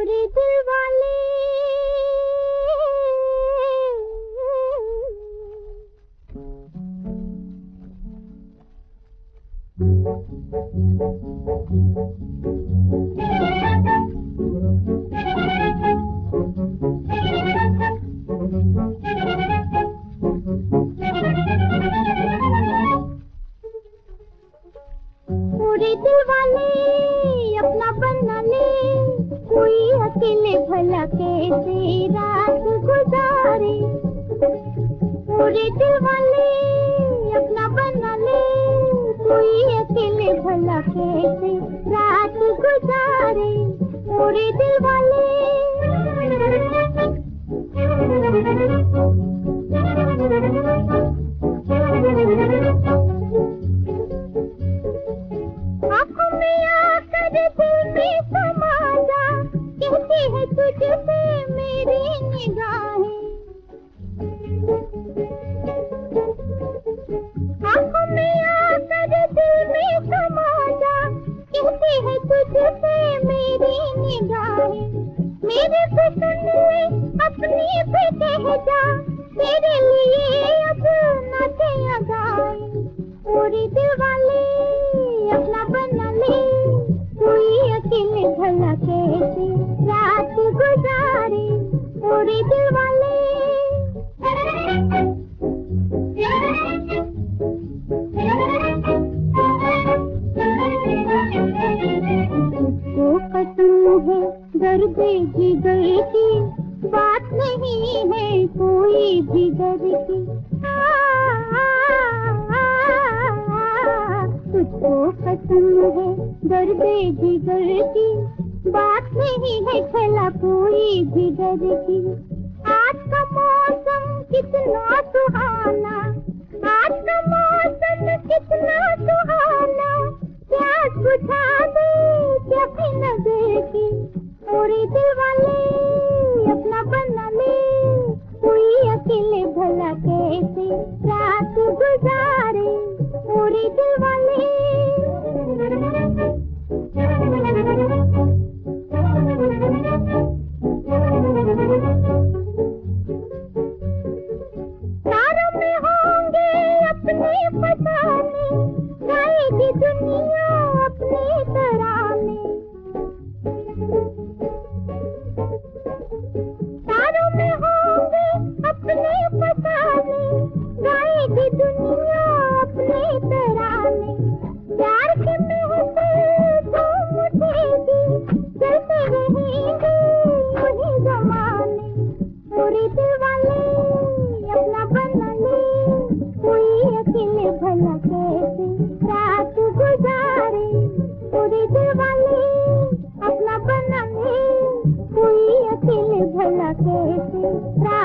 पूरे दिल वाले पूरे दिल वाले अपना बना ले, कोई अकेले भला कैसे रात गुजारे। पूरे दिल वाले अपना बना ले, कोई अकेले भला कैसे रात गुजारे। पूरे दिल वाले आँखों में आकर दिल में समा जा, कहती है तुझसे मेरी निगाहें। आँखों में आकर दिल में समा जा, कहती है तुझसे मेरी निगाहें। मेरे से सुन ले अपनी पे कह जा, तेरे लिए अब नाचे गाए। पूरे दिल वाले अपना बना ले, कोई अकेले भला कैसे रात गुजारे। पूरे दिल वाले वो कसम है दर्द जिगर की, बात नहीं है कोई भी डर की। तुझको कसम है दर्द जिगर की, बात नहीं है खला कोई भी डर की। आज का मौसम कितना सुहाना, आज का मौसम कितना सुहाना, प्यास बुझा दे अपनी नजर की। पूरे दिल वाले अपना बना ले, कोई अकेले भला कैसे रात गुजारे। पूरे दिल वाले तारों में होंगे अपने फसाने, गाएगी दुनिया अपने तराने। तारों में होंगे अपने फसाने, गाएगी दुनिया अपने तराने। प्यार के महफिल घूम उठेगी, चलते रहेंगे वही जमाने। पूरे दिल वाले अपना बना ले, कोई अकेले भला कैसे रात गुजारे। पूरे दिल वाले अपना बना ले, कोई अकेले भला कैसे